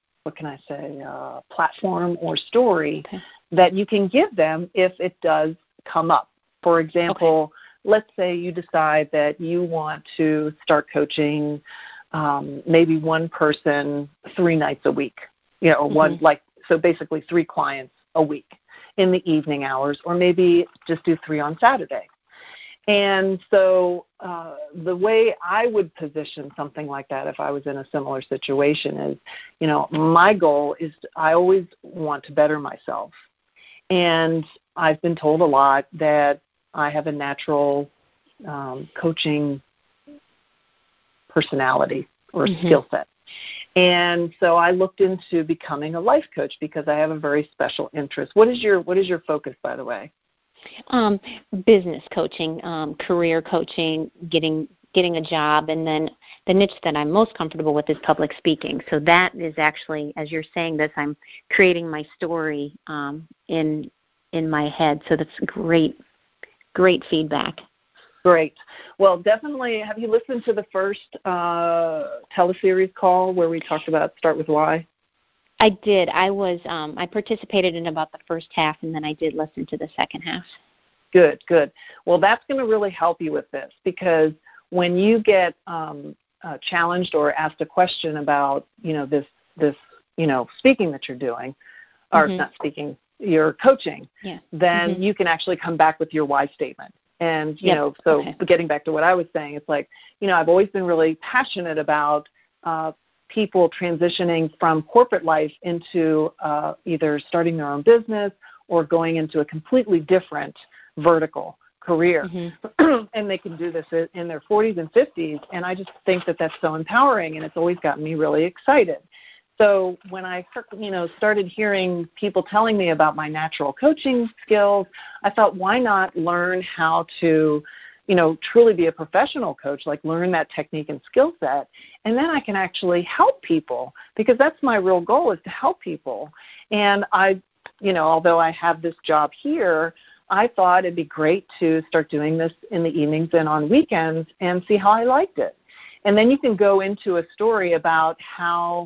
platform or story that you can give them if it does come up. For example, let's say you decide that you want to start coaching maybe one person 3 nights a week, so basically 3 clients a week in the evening hours, or maybe just do 3 on Saturday. And so the way I would position something like that if I was in a similar situation is, my goal is I always want to better myself. And I've been told a lot that I have a natural coaching personality or skill set. And so I looked into becoming a life coach because I have a very special interest. What is your focus, by the way? Business coaching, career coaching, getting a job, and then the niche that I'm most comfortable with is public speaking. So that is actually, as you're saying this, I'm creating my story in my head. So that's great feedback. Great. Well, definitely, have you listened to the first teleseries call where we talked about Start With Why? I did. I participated in about the first half, and then I did listen to the second half. Good. Well, that's going to really help you with this, because when you get challenged or asked a question about, this speaking that you're doing, or not speaking, you're coaching, then you can actually come back with your why statement. And, getting back to what I was saying, it's like, I've always been really passionate about people transitioning from corporate life into either starting their own business or going into a completely different vertical career. And they can do this in their 40s and 50s. And I just think that that's so empowering, and it's always gotten me really excited. So when I started hearing people telling me about my natural coaching skills, I thought, why not learn how to, truly be a professional coach, like learn that technique and skill set, and then I can actually help people, because that's my real goal, is to help people. And although I have this job here, I thought it'd be great to start doing this in the evenings and on weekends and see how I liked it. And then you can go into a story about how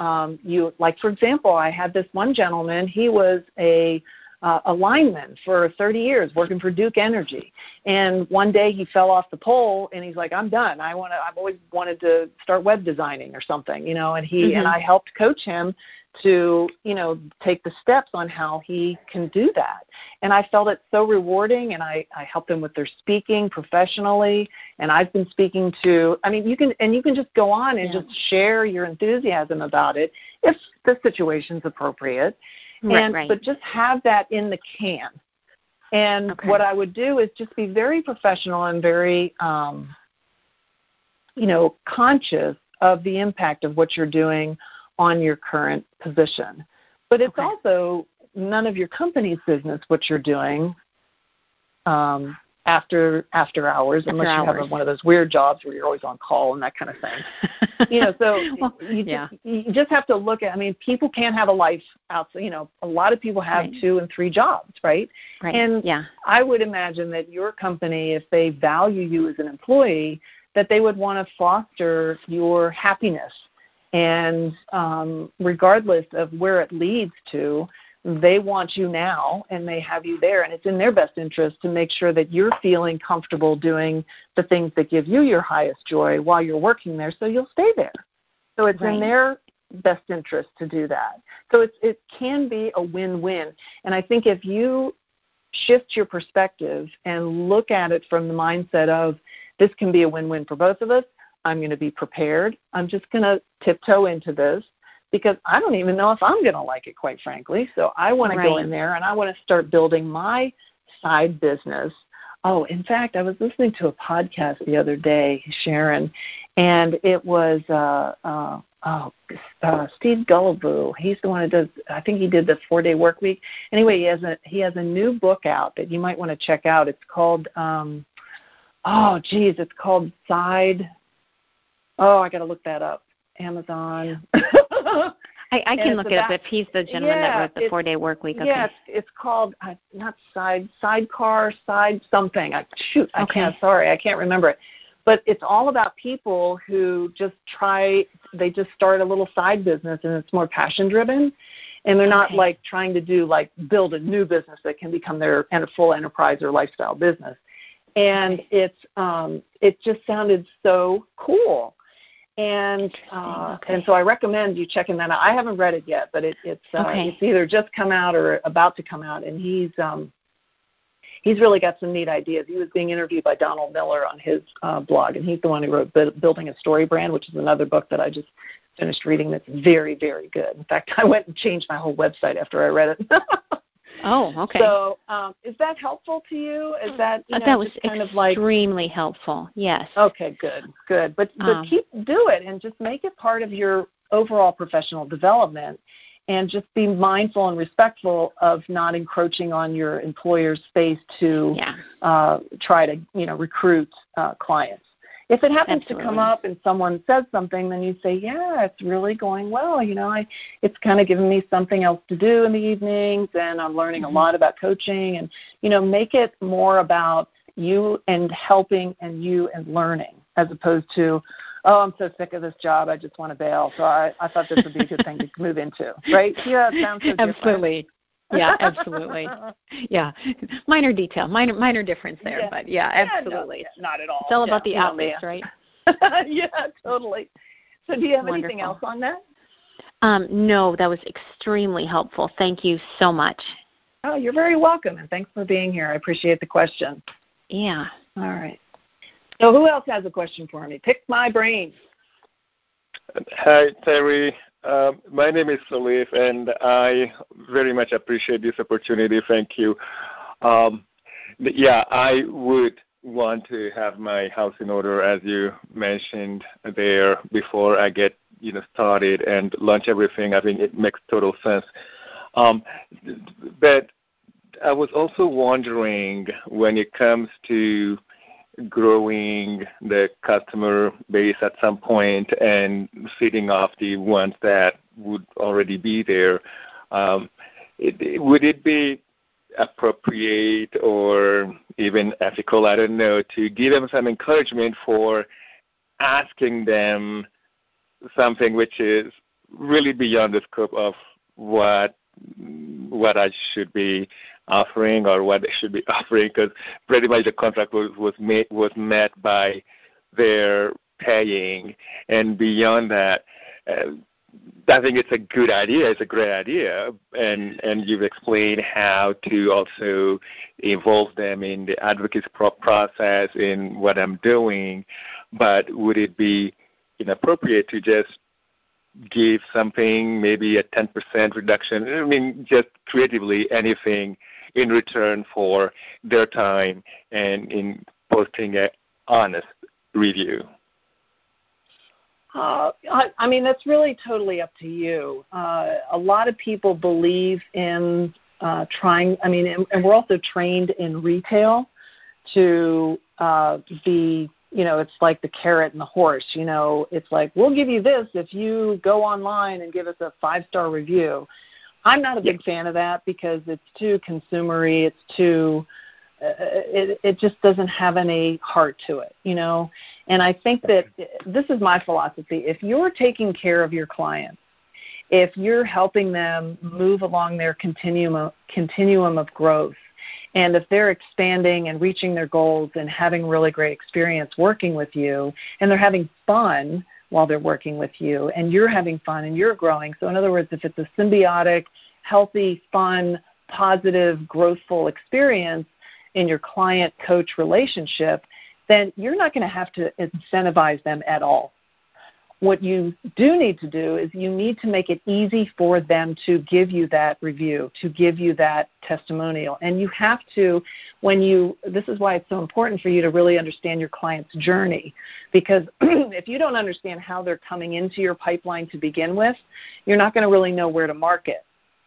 for example, I had this one gentleman. He was a lineman for 30 years working for Duke Energy. And one day he fell off the pole and he's like, I'm done. I've always wanted to start web designing or something, and I helped coach him to, take the steps on how he can do that. And I felt it so rewarding, and I helped them with their speaking professionally. And I've been speaking to, you can just go on and just share your enthusiasm about it if the situation's appropriate. But just have that in the can. And what I would do is just be very professional and very, conscious of the impact of what you're doing on your current position. But it's also none of your company's business what you're doing after hours, unless you have one of those weird jobs where you're always on call and that kind of thing. So you just have to look at, people can't have a life outside. A lot of people have 2 and 3 jobs, right? And I would imagine that your company, if they value you as an employee, that they would want to foster your happiness. And regardless of where it leads to, they want you now, and they have you there, and it's in their best interest to make sure that you're feeling comfortable doing the things that give you your highest joy while you're working there, so you'll stay there. So it's in their best interest to do that. So it can be a win-win. And I think if you shift your perspective and look at it from the mindset of this can be a win-win for both of us, I'm going to be prepared. I'm just going to tiptoe into this, because I don't even know if I'm going to like it, quite frankly. So I want to go in there and I want to start building my side business. Oh, in fact, I was listening to a podcast the other day, Sharon, and it was Steve Gullaboo. He's the one who does, I think he did the 4-Day Work Week. Anyway, he has a new book out that you might want to check out. It's called, it's called Side. Oh, I got to look that up. Amazon. I can look it up if he's the gentleman that wrote the 4-Day Work Week. Okay. Yes, it's called not sidecar, side something. I can't remember it. But it's all about people who just start a little side business, and it's more passion driven, and they're not like trying to build a new business that can become their full enterprise or lifestyle business. And it just sounded so cool. And so I recommend you checking that out. I haven't read it yet, but it's either just come out or about to come out. And he's really got some neat ideas. He was being interviewed by Donald Miller on his blog, and he's the one who wrote Building a Story Brand, which is another book that I just finished reading that's very, very good. In fact, I went and changed my whole website after I read it. Oh, okay. So is that helpful to you? Is that that was kind extremely helpful, yes. Okay, good. But do it and just make it part of your overall professional development, and just be mindful and respectful of not encroaching on your employer's space to try to recruit clients. If it happens to come up and someone says something, then you say, yeah, it's really going well. It's kind of giving me something else to do in the evenings, and I'm learning a lot about coaching. And, make it more about you and helping and you and learning, as opposed to, oh, I'm so sick of this job, I just want to bail. So I thought this would be a good thing to move into, right? Yeah, it sounds so different. Absolutely. Yeah, absolutely. Yeah, minor detail, minor difference there, but absolutely. No, not at all. It's all about the outfits, right? Yeah, totally. So do you have anything else on that? No, that was extremely helpful. Thank you so much. Oh, you're very welcome, and thanks for being here. I appreciate the question. Yeah. All right. So who else has a question for me? Pick my brain. Hi, Terry. My name is Salif, and I very much appreciate this opportunity. Thank you. I would want to have my house in order, as you mentioned there, before I get started and launch everything. I think it makes total sense. But I was also wondering, when it comes to growing the customer base at some point and feeding off the ones that would already be there, would it be appropriate or even ethical, I don't know, to give them some encouragement for asking them something which is really beyond the scope of what I should be offering or what they should be offering, because pretty much the contract was met by their paying, and beyond that, I think it's a good idea. It's a great idea, and you've explained how to also involve them in the advocacy process in what I'm doing. But would it be inappropriate to just give something, maybe a 10% reduction? I mean, just creatively anything in return for their time and in posting an honest review? I mean, that's really totally up to you. A lot of people believe in and we're also trained in retail to be, it's like the carrot and the horse. It's like, we'll give you this if you go online and give us a 5-star review. I'm not a big fan of that because it's too consumery. It's too it just doesn't have any heart to it, you know. And I think that this is my philosophy. If you're taking care of your clients, if you're helping them move along their continuum of growth, and if they're expanding and reaching their goals and having really great experience working with you, and they're having fun while they're working with you, and you're having fun and you're growing. So in other words, if it's a symbiotic, healthy, fun, positive, growthful experience in your client-coach relationship, then you're not going to have to incentivize them at all. What you do need to do is you need to make it easy for them to give you that review, to give you that testimonial. And you have to, this is why it's so important for you to really understand your client's journey. Because if you don't understand how they're coming into your pipeline to begin with, you're not going to really know where to market.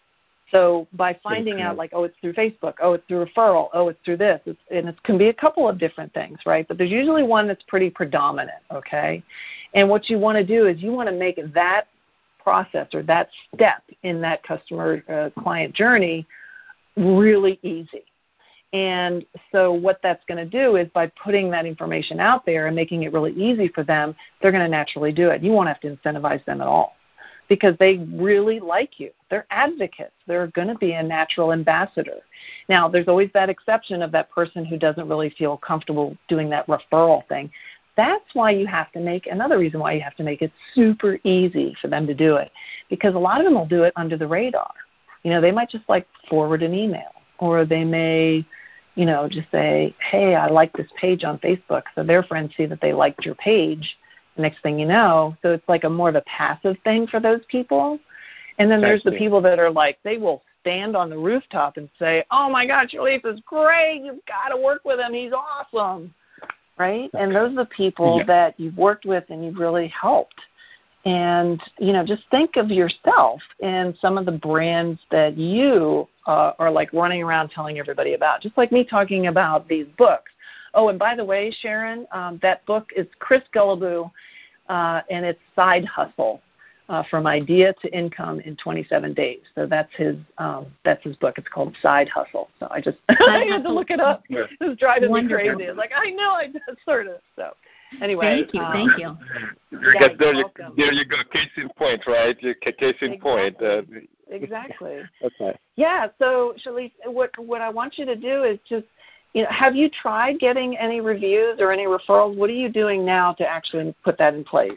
So by finding out, like, oh, it's through Facebook, oh, it's through referral, oh, it's through this, and it can be a couple of different things, right? But there's usually one that's pretty predominant, okay? And what you want to do is you want to make that process or that step in that customer-client journey really easy. And so what that's going to do is by putting that information out there and making it really easy for them, they're going to naturally do it. You won't have to incentivize them at all, because they really like you. They're advocates. They're going to be a natural ambassador. Now, there's always that exception of that person who doesn't really feel comfortable doing that referral thing. That's why you have to make, another reason why you have to make it super easy for them to do it, because a lot of them will do it under the radar. You know, they might just like forward an email, or they may, you know, just say, hey, I like this page on Facebook, so their friends see that they liked your page. The next thing you know, so it's like a more of a passive thing for those people. And then there's the people that are like, they will stand on the rooftop and say, oh, my God, Shalif is great. You've got to work with him. He's awesome, right? Okay. And those are the people that you've worked with and you've really helped. And, you know, just think of yourself and some of the brands that you are like running around telling everybody about, just like me talking about these books. Oh, and by the way, Sharon, that book is Chris Guillebeau, and it's Side Hustle, From Idea to Income in 27 Days. So that's his book. It's called Side Hustle. So I had to look it up. It was driving me crazy. I was like, I know, I just sort of. So anyway. Thank you. Because there you go. Case in point, right? Case in point. Exactly. Okay. Yeah. So Shalif, what I want you to do is just, you know, have you tried getting any reviews or any referrals? What are you doing now to actually put that in place?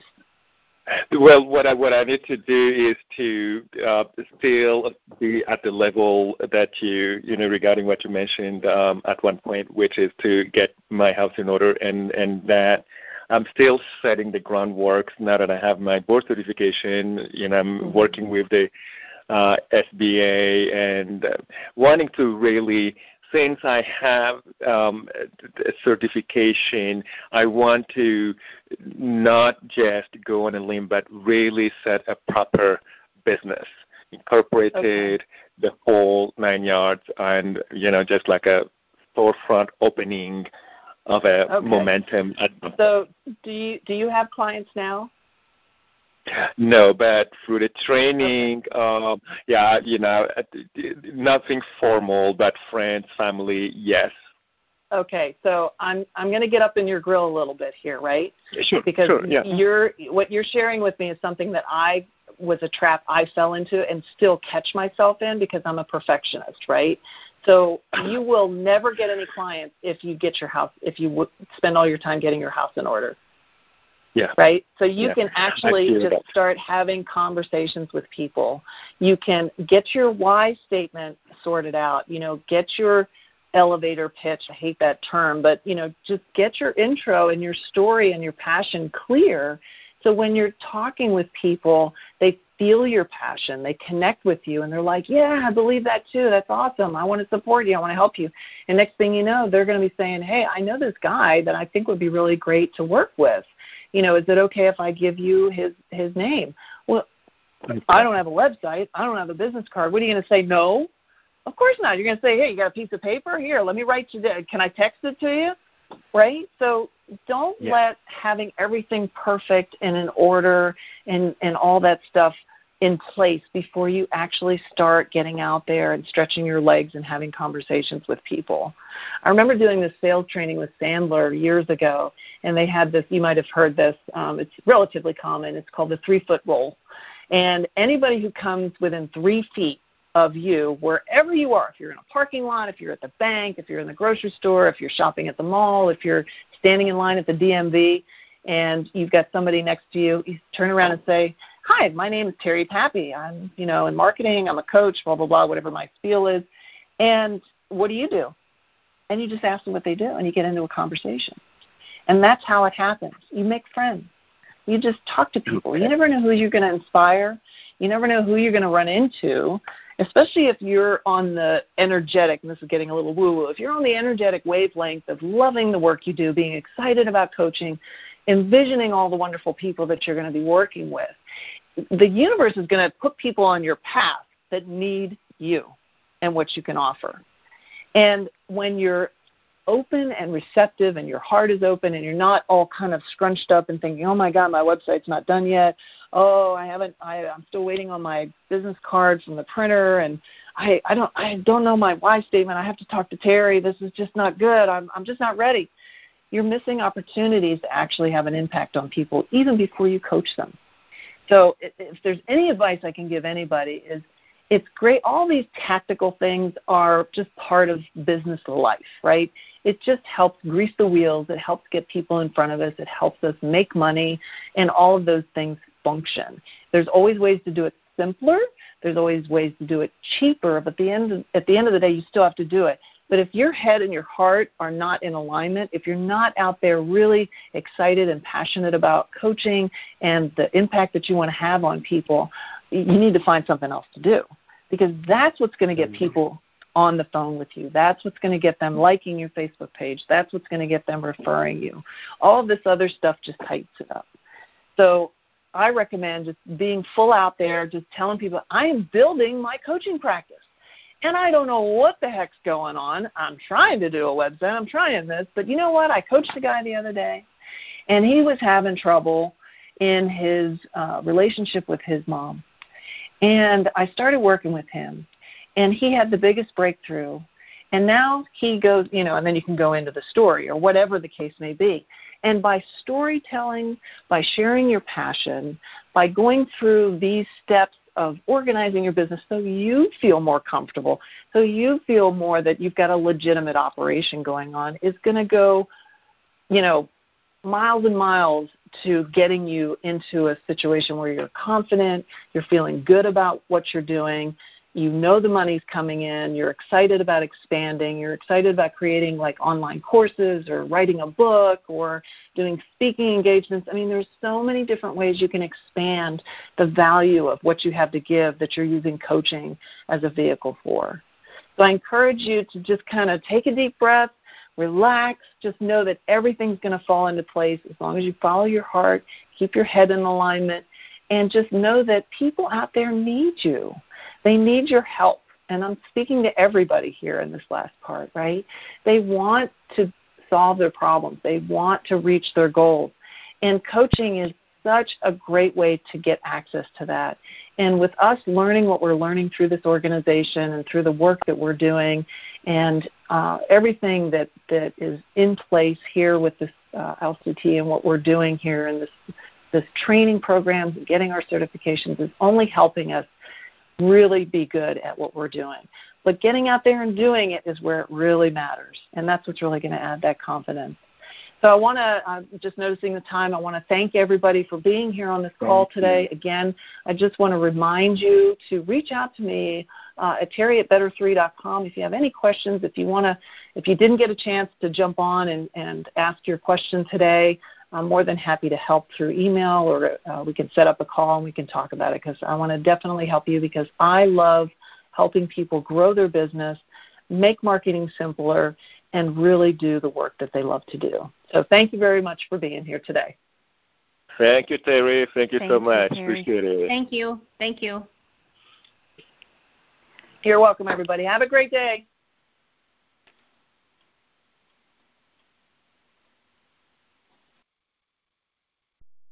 Well, what I need to do is to still be at the level that you know, regarding what you mentioned at one point, which is to get my house in order, and that I'm still setting the groundwork now that I have my board certification. You know, I'm working with the SBA and wanting to really, since I have a certification, I want to not just go on a limb, but really set a proper business, incorporated the whole 9 yards, and, you know, just like a storefront opening of a momentum. So do you have clients now? No, but through the training, you know, nothing formal, but friends, family, yes. Okay, so I'm going to get up in your grill a little bit here, right? Sure. Because sure, yeah. what you're sharing with me is something that was a trap I fell into and still catch myself in because I'm a perfectionist, right? So you will never get any clients if you spend all your time getting your house in order. Yeah. Right? So you can actually just start having conversations with people. You can get your why statement sorted out, you know, get your elevator pitch. I hate that term, but, you know, just get your intro and your story and your passion clear. So when you're talking with people, they feel your passion, they connect with you, and they're like, yeah, I believe that too. That's awesome. I want to support you. I want to help you. And next thing you know, they're going to be saying, hey, I know this guy that I think would be really great to work with. You know, is it okay if I give you his name? Well, I don't have a website. I don't have a business card. What are you going to say? No? Of course not. You're going to say, hey, you got a piece of paper? Here, let me write you down. Can I text it to you? Right? So don't let having everything perfect and in order and all that stuff in place before you actually start getting out there and stretching your legs and having conversations with people. I remember doing this sales training with Sandler years ago, and they had this, you might have heard this, it's relatively common, it's called the 3-foot rule. And anybody who comes within 3 feet of you, wherever you are, if you're in a parking lot, if you're at the bank, if you're in the grocery store, if you're shopping at the mall, if you're standing in line at the DMV, and you've got somebody next to you, you turn around and say, "Hi, my name is Terry Pappy. I'm, in marketing. I'm a coach, blah, blah, blah, whatever my spiel is. And what do you do?" And you just ask them what they do, and you get into a conversation. And that's how it happens. You make friends. You just talk to people. You never know who you're going to inspire. You never know who you're going to run into, especially if you're on the energetic, and this is getting a little woo-woo, if you're on the energetic wavelength of loving the work you do, being excited about coaching, envisioning all the wonderful people that you're going to be working with, the universe is going to put people on your path that need you and what you can offer. And when you're open and receptive and your heart is open and you're not all kind of scrunched up and thinking, "Oh my God, my website's not done yet. Oh, I'm still waiting on my business card from the printer, and I don't know my why statement. I have to talk to Terry. This is just not good. I'm just not ready." You're missing opportunities to actually have an impact on people even before you coach them. So if there's any advice I can give anybody is, it's great. All these tactical things are just part of business life, right? It just helps grease the wheels. It helps get people in front of us. It helps us make money, and all of those things function. There's always ways to do it simpler. There's always ways to do it cheaper, but at the end of the day, you still have to do it. But if your head and your heart are not in alignment, if you're not out there really excited and passionate about coaching and the impact that you want to have on people, you need to find something else to do, because that's what's going to get people on the phone with you. That's what's going to get them liking your Facebook page. That's what's going to get them referring you. All of this other stuff just tightens it up. So I recommend just being full out there, just telling people, I am building my coaching practice. And I don't know what the heck's going on. I'm trying to do a website. I'm trying this. But you know what? I coached a guy the other day, and he was having trouble in his relationship with his mom. And I started working with him, and he had the biggest breakthrough. And now he goes, and then you can go into the story or whatever the case may be. And by storytelling, by sharing your passion, by going through these steps of organizing your business so you feel more comfortable, so you feel more that you've got a legitimate operation going on, is going to go, miles and miles to getting you into a situation where you're confident, you're feeling good about what you're doing, you know the money's coming in, you're excited about expanding, you're excited about creating like online courses or writing a book or doing speaking engagements. I mean, there's so many different ways you can expand the value of what you have to give that you're using coaching as a vehicle for. So I encourage you to just kind of take a deep breath, relax, just know that everything's going to fall into place as long as you follow your heart, keep your head in alignment, and just know that people out there need you. They need your help. And I'm speaking to everybody here in this last part, right? They want to solve their problems. They want to reach their goals. And coaching is such a great way to get access to that. And with us learning what we're learning through this organization and through the work that we're doing and everything that is in place here with this LCT and what we're doing here in this training program, getting our certifications is only helping us really be good at what we're doing. But getting out there and doing it is where it really matters, and that's what's really going to add that confidence. So I want to, just noticing the time, I want to thank everybody for being here on this call today. Again, I just want to remind you to reach out to me at terry@better3.com if you have any questions. If you didn't get a chance to jump on and ask your question today, I'm more than happy to help through email, or we can set up a call and we can talk about it, because I want to definitely help you, because I love helping people grow their business, make marketing simpler, and really do the work that they love to do. So thank you very much for being here today. Thank you, Terry. Thank you so much. Appreciate it. Thank you. Thank you. You're welcome, everybody. Have a great day.